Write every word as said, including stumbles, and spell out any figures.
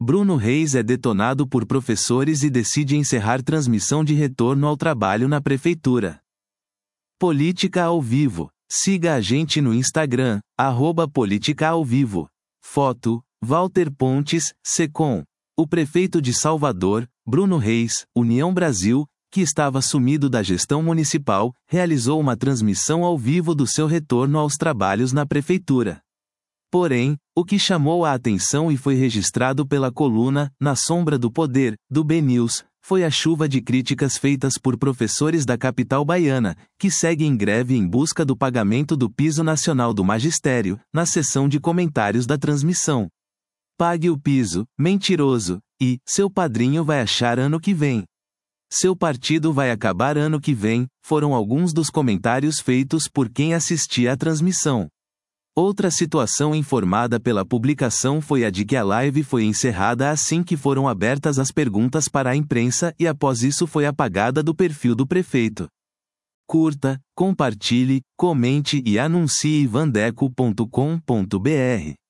Bruno Reis é detonado por professores e decide encerrar transmissão de retorno ao trabalho na prefeitura. Política ao vivo. Siga a gente no Instagram, arroba Política ao Vivo. Foto, Walter Pontes, Secom. O prefeito de Salvador, Bruno Reis, União Brasil, que estava sumido da gestão municipal, realizou uma transmissão ao vivo do seu retorno aos trabalhos na prefeitura. Porém, o que chamou a atenção e foi registrado pela coluna Na Sombra do Poder, do B News, foi a chuva de críticas feitas por professores da capital baiana, que seguem em greve em busca do pagamento do piso nacional do magistério, na seção de comentários da transmissão. Pague o piso, mentiroso, e seu padrinho vai achar ano que vem. Seu partido vai acabar ano que vem, foram alguns dos comentários feitos por quem assistia à transmissão. Outra situação informada pela publicação foi a de que a live foi encerrada assim que foram abertas as perguntas para a imprensa e após isso foi apagada do perfil do prefeito. Curta, compartilhe, comente e anuncie vandeco ponto com ponto br.